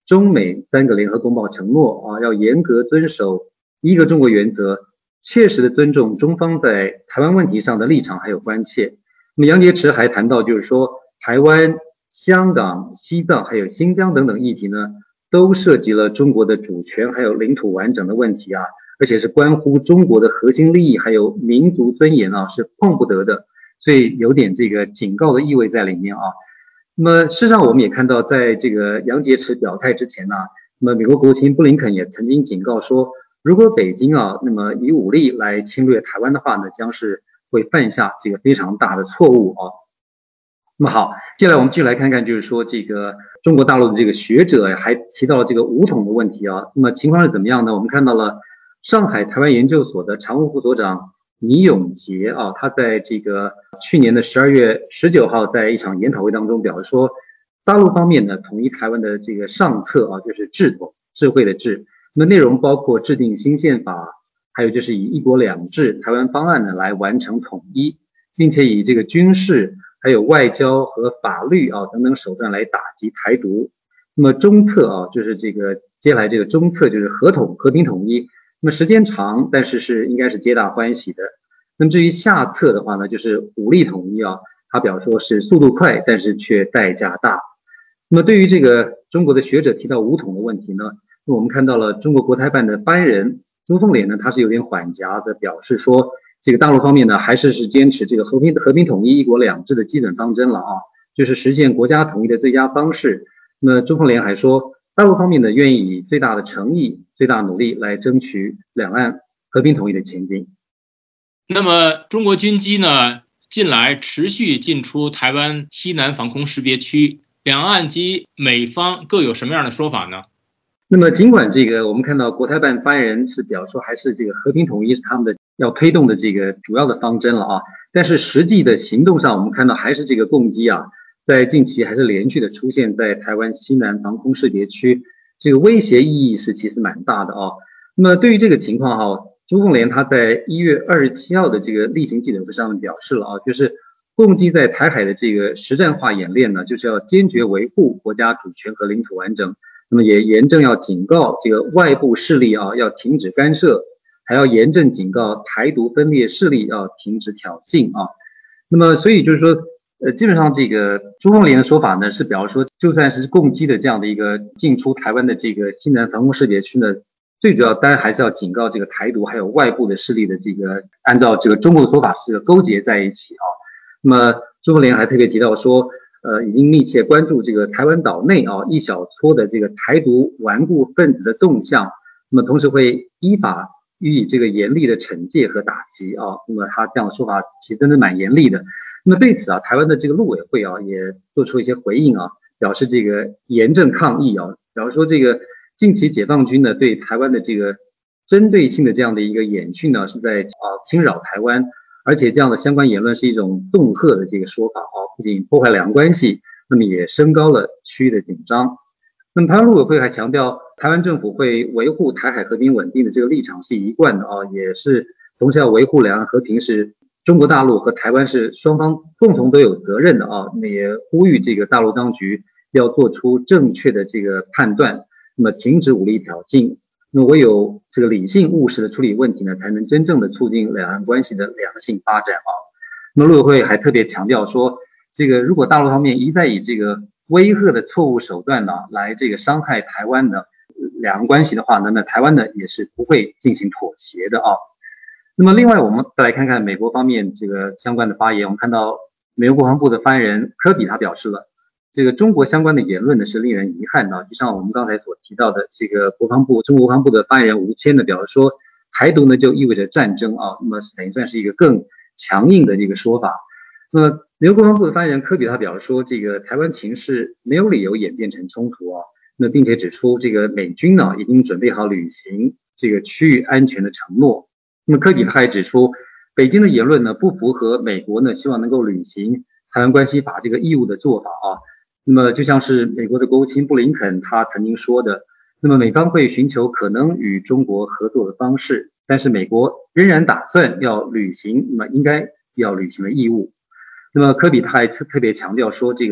中美3个联合公报承诺要严格遵守一个中国原则，切实的尊重中方在台湾问题上的立场还有关切。那么杨洁篪还谈到，就是说台湾、香港、西藏还有新疆等等议题呢，都涉及了中国的主权还有领土完整的问题而且是关乎中国的核心利益还有民族尊严是碰不得的，所以有点这个警告的意味在里面那么事实上我们也看到，在这个杨洁篪表态之前那么美国国务卿布林肯也曾经警告说，如果北京那么以武力来侵略台湾的话呢，将是会犯下这个非常大的错误那么好，接下来我们继续来看看，就是说这个中国大陆的这个学者还提到了这个武统的问题那么情况是怎么样呢？我们看到了上海台湾研究所的常务副所长倪永杰他在这个去年的12月19号在一场研讨会当中表示说，大陆方面呢统一台湾的这个上策就是治统，智慧的治，那么内容包括制定新宪法，还有就是以一国两制台湾方案呢来完成统一，并且以这个军事还有外交和法律等等手段来打击台独。那么中策就是这个接下来这个中策就是和平统一，那么时间长，但是应该是皆大欢喜的。那么至于下策的话呢，就是武力统一他表示说是速度快，但是却代价大。那么对于这个中国的学者提到武统的问题呢，那我们看到了中国国台办的发言人朱凤莲呢，他是有点缓颊的表示说，这个大陆方面呢还是坚持这个和平统一一国两制的基本方针了就是实现国家统一的最佳方式。那么朱凤莲还说，大陆方面呢愿意以最大的诚意、最大努力来争取两岸和平统一的前景。 那么中国军机呢近来持续进出台湾西南防空识别区，两岸及美方各有什么样的说法呢？ 那么尽管这个我们看到国台办发言人是表示说还是这个和平统一是他们的要推动的这个主要的方针了但是实际的行动上我们看到还是这个共机在近期还是连续的出现在台湾西南防空识别区，这个威胁意义是其实蛮大的那么对于这个情况朱凤莲他在1月27号的这个例行记者会上面表示了就是共机在台海的这个实战化演练呢，就是要坚决维护国家主权和领土完整，那么也严正要警告这个外部势力要停止干涉，还要严正警告台独分裂势力要停止挑衅那么所以就是说基本上这个朱凤莲的说法呢是表示说，就算是共机的这样的一个进出台湾的这个西南防空识别区呢，最主要当然还是要警告这个台独还有外部的势力的这个按照这个中国的说法是勾结在一起那么朱凤莲还特别提到说已经密切关注这个台湾岛内一小撮的这个台独顽固分子的动向，那么同时会依法予以这个严厉的惩戒和打击那么他这样的说法其实真的蛮严厉的。那么对此台湾的这个陆委会也做出一些回应表示这个严正抗议表示说这个近期解放军呢对台湾的这个针对性的这样的一个演训呢是在侵扰台湾，而且这样的相关言论是一种恫吓的这个说法不仅破坏两岸关系，那么也升高了区域的紧张。那么台湾陆委会还强调，台湾政府会维护台海和平稳定的这个立场是一贯的也是同时要维护两岸和平是中国大陆和台湾是双方共同都有责任的那么也呼吁这个大陆当局要做出正确的这个判断，那么停止武力挑衅，那么唯有这个理性务实的处理问题呢，才能真正的促进两岸关系的良性发展那么陆委会还特别强调说，这个如果大陆方面一再以这个威吓的错误手段来这个伤害台湾的两岸关系的话呢，那台湾呢也是不会进行妥协的那么另外我们再来看看美国方面这个相关的发言，我们看到美国国防部的发言人科比他表示了，这个中国相关的言论呢是令人遗憾就像我们刚才所提到的这个中国国防部的发言人吴谦呢表示说，台独呢就意味着战争那么等于算是一个更强硬的这个说法。那么美国国防部的发言人科比他表示说，这个台湾情势没有理由演变成冲突那并且指出这个美军呢已经准备好履行这个区域安全的承诺。那么科比他还指出，北京的言论呢不符合美国呢希望能够履行台湾关系法这个义务的做法那么就像是美国的国务卿布林肯他曾经说的，那么美方会寻求可能与中国合作的方式，但是美国仍然打算要履行那么应该要履行的义务。那么科比他还特别强调说，这个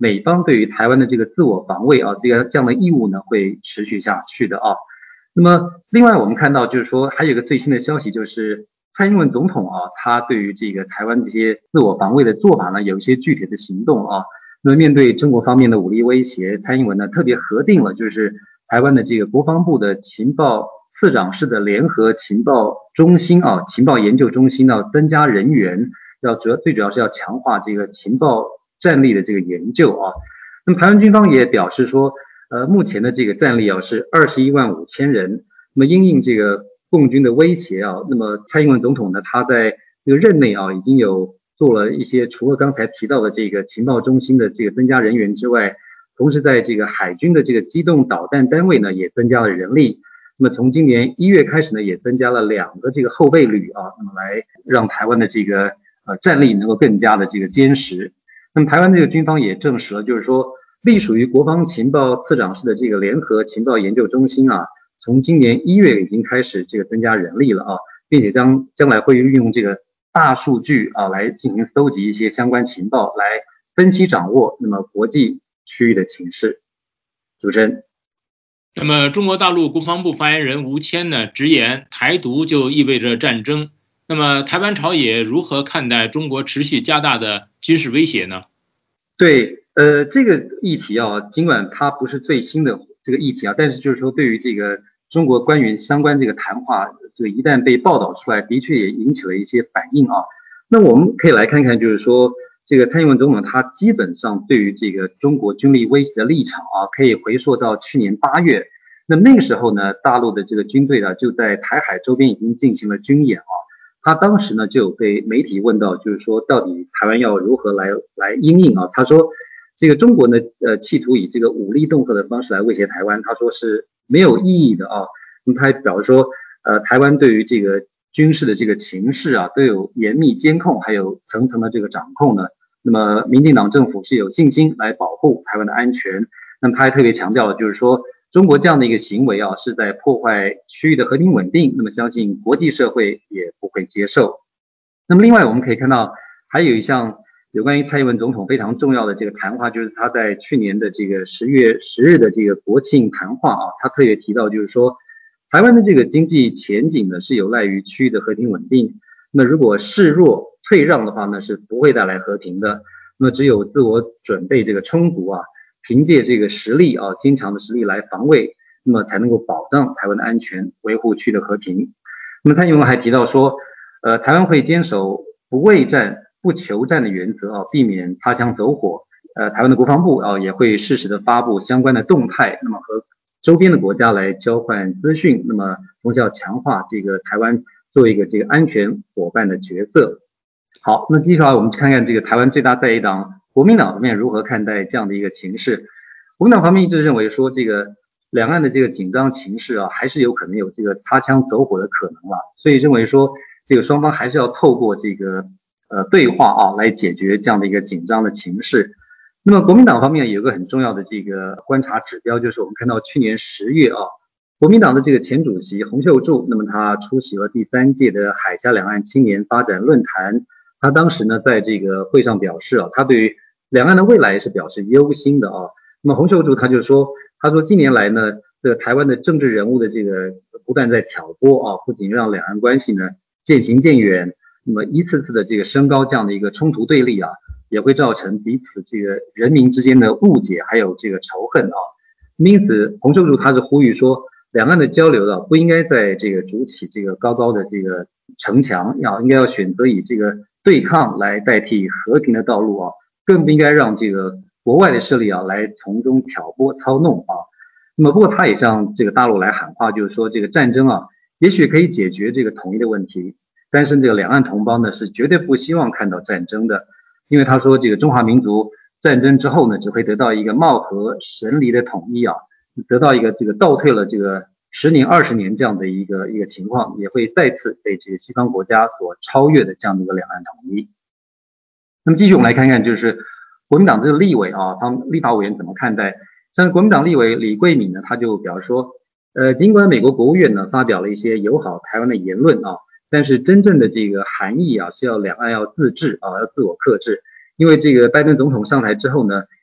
美方对于台湾的这个自我防卫啊，这样的义务呢会持续下去的啊。那么另外我们看到就是说还有一个最新的消息，就是蔡英文总统啊，他对于这个台湾这些自我防卫的做法呢有一些具体的行动啊。那么面对中国方面的武力威胁，蔡英文呢特别核定了就是台湾的这个国防部的情报次长室的联合情报中心啊，情报研究中心要增加人员，最主要是要强化这个情报战力的这个研究啊。那么台湾军方也表示说，目前的这个战力啊是21.5万人。那么因应这个共军的威胁啊，那么蔡英文总统呢，他在这个任内啊已经有做了一些，除了刚才提到的这个情报中心的这个增加人员之外，同时在这个海军的这个机动导弹单位呢也增加了人力。那么从今年1月开始呢，也增加了2个这个后备旅啊，那么来让台湾的这个战力能够更加的这个坚实。那么台湾这个军方也证实了，就是说隶属于国防情报次长室的这个联合情报研究中心啊，从今年1月已经开始这个增加人力了啊，并且将来会运用这个大数据啊来进行搜集一些相关情报，来分析掌握那么国际区域的情势。主持人。 那么中国大陆国防部发言人吴谦呢直言，台独就意味着战争。那么台湾朝野如何看待中国持续加大的军事威胁呢？ 对，这个议题啊，尽管它不是最新的这个议题啊，但是就是说对于这个中国官员相关这个谈话，这个一旦被报道出来，的确也引起了一些反应啊。那我们可以来看看，就是说这个蔡英文总统他基本上对于这个中国军力威胁的立场啊，可以回溯到去年8月。那个时候呢，大陆的这个军队呢就在台海周边已经进行了军演啊。他当时呢就有被媒体问到，就是说到底台湾要如何来因应啊？他说这个中国呢企图以这个武力恫吓的方式来威胁台湾，他说是没有意义的啊。那么他还表示说台湾对于这个军事的这个情势啊都有严密监控，还有层层的这个掌控呢。那么民进党政府是有信心来保护台湾的安全。那么他还特别强调了，就是说中国这样的一个行为啊，是在破坏区域的和平稳定，那么相信国际社会也不会接受。那么另外我们可以看到，还有一项有关于蔡英文总统非常重要的这个谈话，就是他在去年的这个10月10日的这个国庆谈话啊，他特别提到就是说，台湾的这个经济前景呢是有赖于区域的和平稳定，那么如果示弱退让的话呢，是不会带来和平的。那么只有自我准备这个充足啊，凭借这个实力啊，坚强的实力来防卫，那么才能够保障台湾的安全，维护区域的和平。那么蔡英文还提到说，台湾会坚守不畏战、不求战的原则啊，避免擦枪走火。台湾的国防部啊也会适时的发布相关的动态，那么和周边的国家来交换资讯，那么同时要强化这个台湾作为一个这个安全伙伴的角色。好，那接下来我们看看这个台湾最大在野党国民党方面如何看待这样的一个情势。国民党方面一直认为说，这个两岸的这个紧张情势啊，还是有可能有这个擦枪走火的可能了，所以认为说这个双方还是要透过这个对话啊来解决这样的一个紧张的情势。那么国民党方面有一个很重要的这个观察指标，就是我们看到去年10月啊，国民党的这个前主席洪秀柱，那么他出席了第3届的海峡两岸青年发展论坛。他当时呢在这个会上表示啊，他对于两岸的未来是表示忧心的啊。那么洪秀柱他就说，他说近年来呢，这个台湾的政治人物的这个不断在挑拨啊，不仅让两岸关系呢渐行渐远，那么一次次的这个升高这样的一个冲突对立啊，也会造成彼此这个人民之间的误解，还有这个仇恨啊。因此洪秀柱他是呼吁说，两岸的交流啊，不应该在这个筑起这个高高的这个城墙，应该要选择以这个对抗来代替和平的道路啊，更不应该让这个国外的势力啊来从中挑拨操弄啊。那么不过他也向这个大陆来喊话，就是说这个战争啊，也许可以解决这个统一的问题，但是这个两岸同胞呢是绝对不希望看到战争的，因为他说这个中华民族战争之后呢，只会得到一个貌合神离的统一啊，得到一个这个倒退了这个10年20年这样的一个情况，也会再次被这个西方国家所超越的这样的一个两岸统一。那么继续我们来看看，就是国民党这个立委啊，他们立法委员怎么看待？像国民党立委李桂敏呢，他就表示说，尽管美国国务院呢发表了一些友好台湾的言论啊，但是真正的这个含义啊，是要两岸要自治啊，要自我克制。因为这个拜登总统上台之后呢，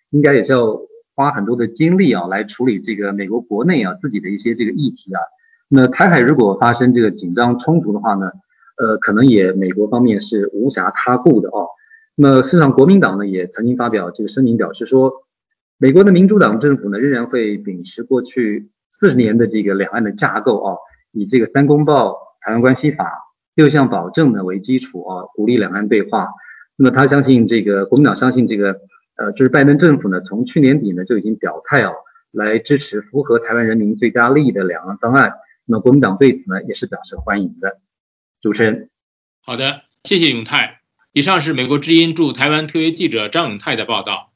应该也是要花很多的精力来处理这个美国国内自己的一些这个议题那台海如果发生这个紧张冲突的话呢，可能也美国方面是无暇他顾的那么事实上国民党呢也曾经发表这个声明，表示说美国的民主党政府呢仍然会秉持过去40年的这个两岸的架构以这个3公报、台湾关系法6项保证呢为基础鼓励两岸对话。那么他相信这个国民党相信这个就是拜登政府呢从去年底呢就已经表态来支持符合台湾人民最佳利益的两岸方案。那么国民党对此呢也是表示欢迎的。主持人。 好的，谢谢永泰。以上是美国之音驻台湾特约记者张永泰的报道。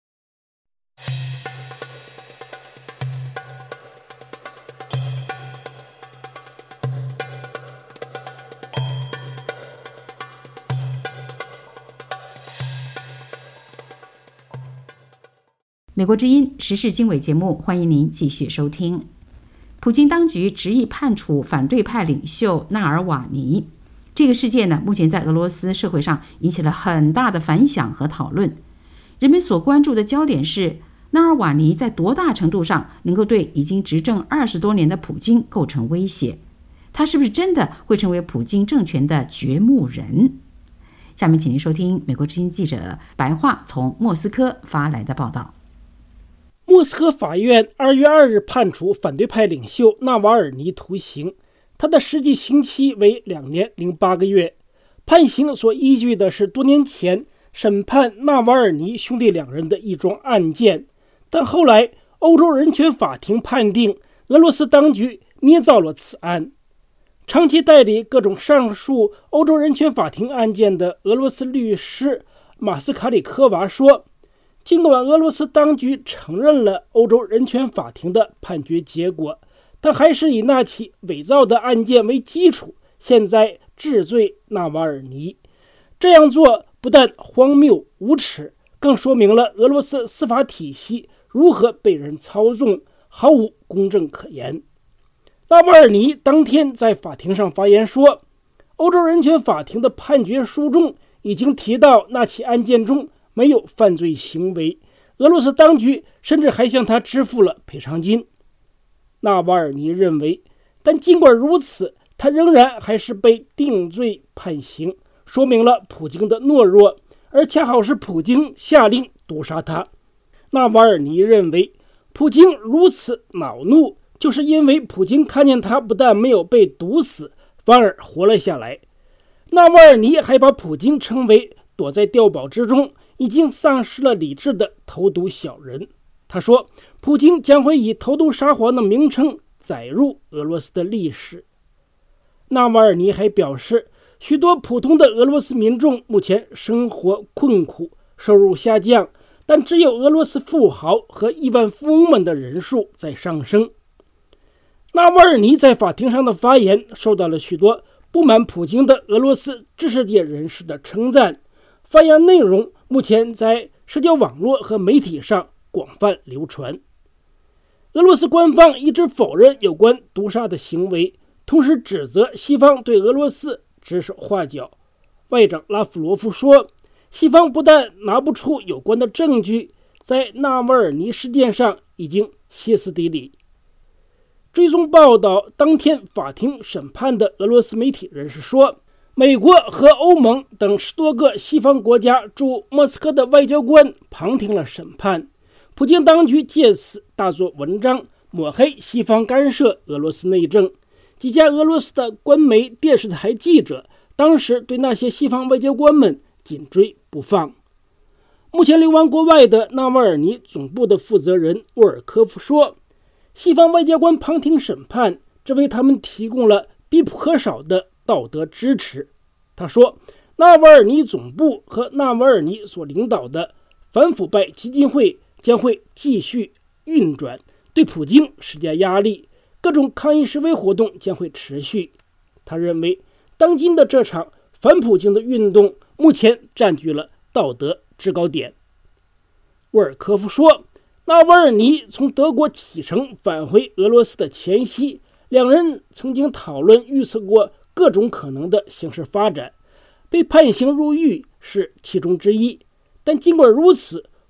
美国之音时事经纬节目，欢迎您继续收听。普京当局执意判处反对派领袖纳尔瓦尼。这个事件呢，目前在俄罗斯社会上引起了很大的反响和讨论。人们所关注的焦点是，纳尔瓦尼在多大程度上能够对已经执政20多年的普京构成威胁？他是不是真的会成为普京政权的掘墓人？下面请您收听美国之音记者白桦从莫斯科发来的报道。 莫斯科法院2月2日判处反对派领袖纳瓦尔尼徒刑，他的实际刑期为2年08个月。判刑所依据的是多年前审判纳瓦尔尼兄弟2人的一桩案件，但后来欧洲人权法庭判定俄罗斯当局捏造了此案。长期代理各种上述欧洲人权法庭案件的俄罗斯律师马斯卡里科娃说，尽管俄罗斯当局承认了欧洲人权法庭的判决结果，但还是以那起伪造的案件为基础，现在治罪纳瓦尔尼。这样做不但荒谬无耻，更说明了俄罗斯司法体系如何被人操纵，毫无公正可言。纳瓦尔尼当天在法庭上发言说，欧洲人权法庭的判决书中已经提到那起案件中没有犯罪行为，俄罗斯当局甚至还向他支付了赔偿金。纳瓦尔尼认为，但尽管如此，他仍然还是被定罪判刑，说明了普京的懦弱，而恰好是普京下令毒杀他。纳瓦尔尼认为，普京如此恼怒，就是因为普京看见他不但没有被毒死，反而活了下来。纳瓦尔尼还把普京称为躲在碉堡之中已经丧失了理智的投毒小人。他说，普京将会以投毒沙皇的名称载入俄罗斯的历史。纳瓦尔尼还表示，许多普通的俄罗斯民众目前生活困苦，收入下降，但只有俄罗斯富豪和亿万富翁们的人数在上升。纳瓦尔尼在法庭上的发言受到了许多不满普京的俄罗斯知识界人士的称赞，发言内容目前在社交网络和媒体上广泛流传。俄罗斯官方一直否认有关毒杀的行为，同时指责西方对俄罗斯指手画脚。外长拉夫罗夫说，西方不但拿不出有关的证据，在纳瓦尔尼事件上已经歇斯底里。追踪报道当天法庭审判的俄罗斯媒体人士说，美国和欧盟等10多个西方国家驻莫斯科的外交官旁听了审判，普京当局借此大做文章，抹黑西方干涉俄罗斯内政。几家俄罗斯的官媒电视台记者当时对那些西方外交官们紧追不放。目前流亡国外的纳瓦尔尼总部的负责人沃尔科夫说，西方外交官旁听审判，这为他们提供了必不可少的道德支持。他说，纳瓦尔尼总部和纳瓦尔尼所领导的反腐败基金会将会继续运转，对普京施加压力，各种抗议示威活动将会持续。他认为，当今的这场反普京的运动目前占据了道德制高点。沃尔科夫说，纳瓦尔尼从德国启程返回俄罗斯的前夕，两人曾经讨论预测过各种可能的形势发展，被判刑入狱是其中之一。但尽管如此，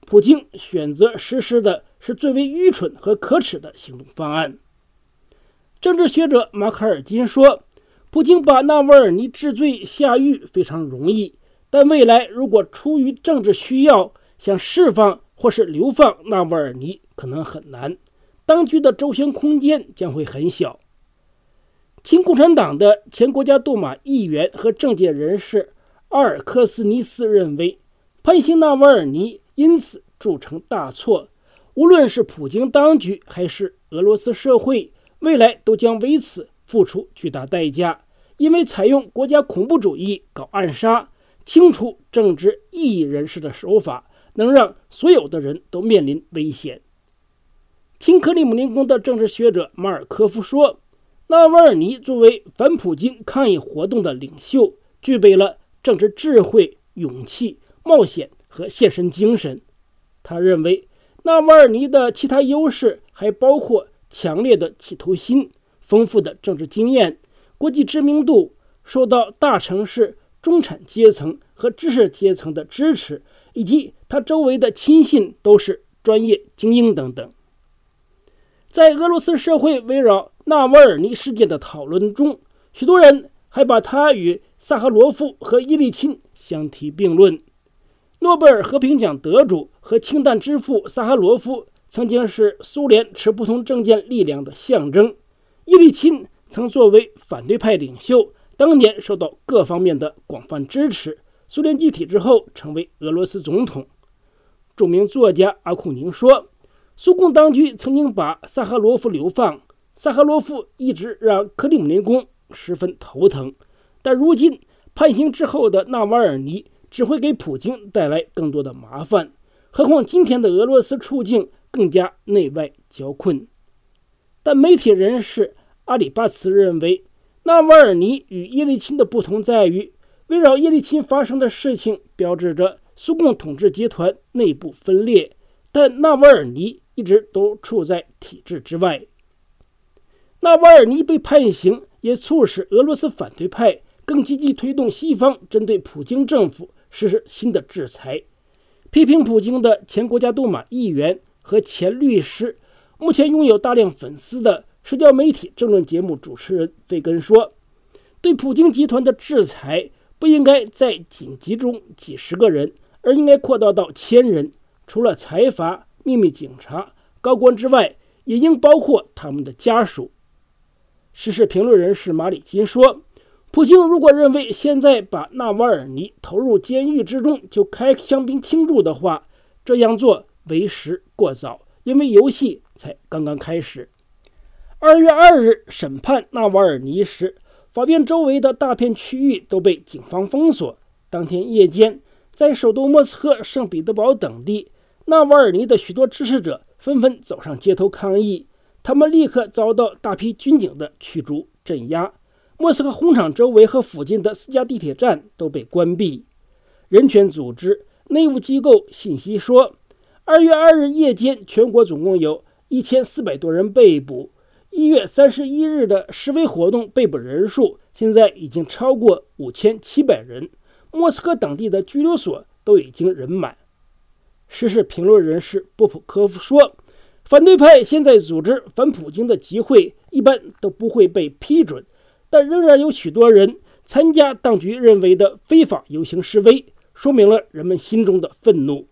普京选择实施的是最为愚蠢和可耻的行动方案。政治学者马卡尔金说，普京把纳瓦尔尼治罪下狱非常容易，但未来如果出于政治需要想释放或是流放纳瓦尔尼可能很难，当局的周旋空间将会很小。亲共产党的前国家杜马议员和政界人士阿尔科斯尼斯认为，判刑纳瓦尔尼因此铸成大错，无论是普京当局还是俄罗斯社会，未来都将为此付出巨大代价，因为采用国家恐怖主义搞暗杀、清除政治异议人士的手法，能让所有的人都面临危险。亲克里姆林宫的政治学者马尔科夫说，纳瓦尔尼作为反普京抗议活动的领袖，具备了政治智慧、勇气、冒险和献身精神。他认为，纳瓦尔尼的其他优势还包括强烈的企图心、丰富的政治经验、国际知名度、受到大城市中产阶层和知识阶层的支持，以及他周围的亲信都是专业精英等等。在俄罗斯社会围绕纳瓦尔尼事件的讨论中，许多人还把他与萨哈罗夫和叶利钦相提并论。诺贝尔和平奖得主和氢弹之父萨哈罗夫曾经是苏联持不同政见力量的象征，叶利钦曾作为反对派领袖，当年受到各方面的广泛支持，苏联解体之后成为俄罗斯总统。著名作家阿库宁说，苏共当局曾经把萨哈罗夫流放，萨哈罗夫一直让克里姆林宫十分头疼，但如今判刑之后的纳瓦尔尼只会给普京带来更多的麻烦，何况今天的俄罗斯处境更加内外交困。但媒体人士阿里巴茨认为，纳瓦尔尼与叶利钦的不同在于，围绕叶利钦发生的事情标志着苏共统治集团内部分裂，但纳瓦尔尼一直都处在体制之外。纳瓦尔尼被判刑也促使俄罗斯反对派更积极推动西方针对普京政府实施新的制裁。批评普京的前国家杜马议员和前律师，目前拥有大量粉丝的社交媒体政论节目主持人费根说，对普京集团的制裁不应该在仅集中几十个人，而应该扩大到1000人，除了财阀、秘密警察、高官之外，也应包括他们的家属。时事评论人士马里金说，普京如果认为现在把纳瓦尔尼投入监狱之中就开香槟庆祝的话，这样做为时过早，因为游戏才刚刚开始。2月2日审判纳瓦尔尼时，法院周围的大片区域都被警方封锁。当天夜间，在首都莫斯科、圣彼得堡等地，纳瓦尔尼的许多支持者纷纷走上街头抗议，他们立刻遭到大批军警的驱逐镇压。莫斯科红场周围和附近的4家地铁站都被关闭。人权组织内务机构信息说，2月2日夜间，全国总共有1400多人被捕。1月31日的示威活动被捕人数现在已经超过5700人，莫斯科等地的拘留所都已经人满。时事评论人士波普科夫说，反对派现在组织反普京的集会一般都不会被批准，但仍然有许多人参加当局认为的非法游行示威，说明了人们心中的愤怒。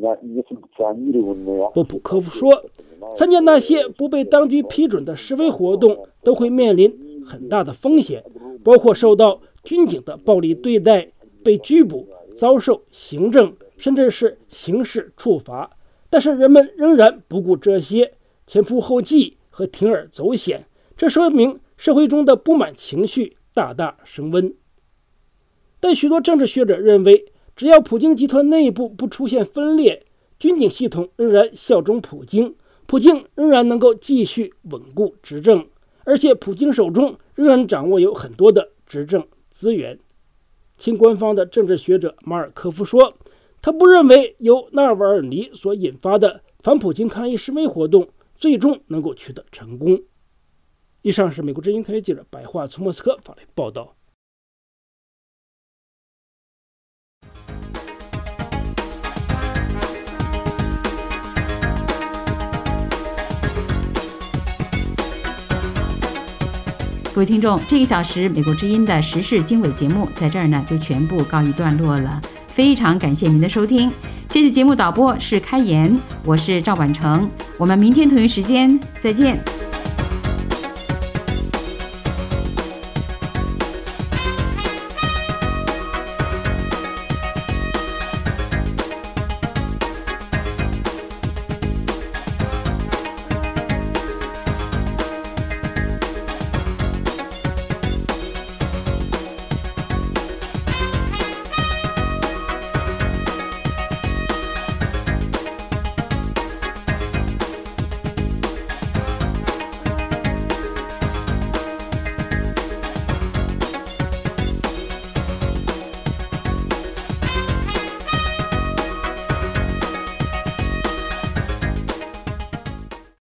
波普科夫说，参加那些不被当局批准的示威活动都会面临很大的风险，包括受到军警的暴力对待、被拘捕、遭受行政甚至是刑事处罚。但是人们仍然不顾这些，前仆后继和铤而走险，这说明社会中的不满情绪大大升温。但许多政治学者认为，只要普京集团内部不出现分裂，军警系统仍然效忠普京，普京仍然能够继续稳固执政，而且普京手中仍然掌握有很多的执政资源。亲官方的政治学者马尔科夫说，他不认为由纳瓦尔尼所引发的反普京抗议示威活动最终能够取得成功。以上是美国之音特约记者白桦从莫斯科发来的报道。 各位听众，这个小时美国之音的时事经纬节目在这儿呢就全部告一段落了，非常感谢您的收听。这次节目导播是开言，我是赵婉成，我们明天同一时间再见。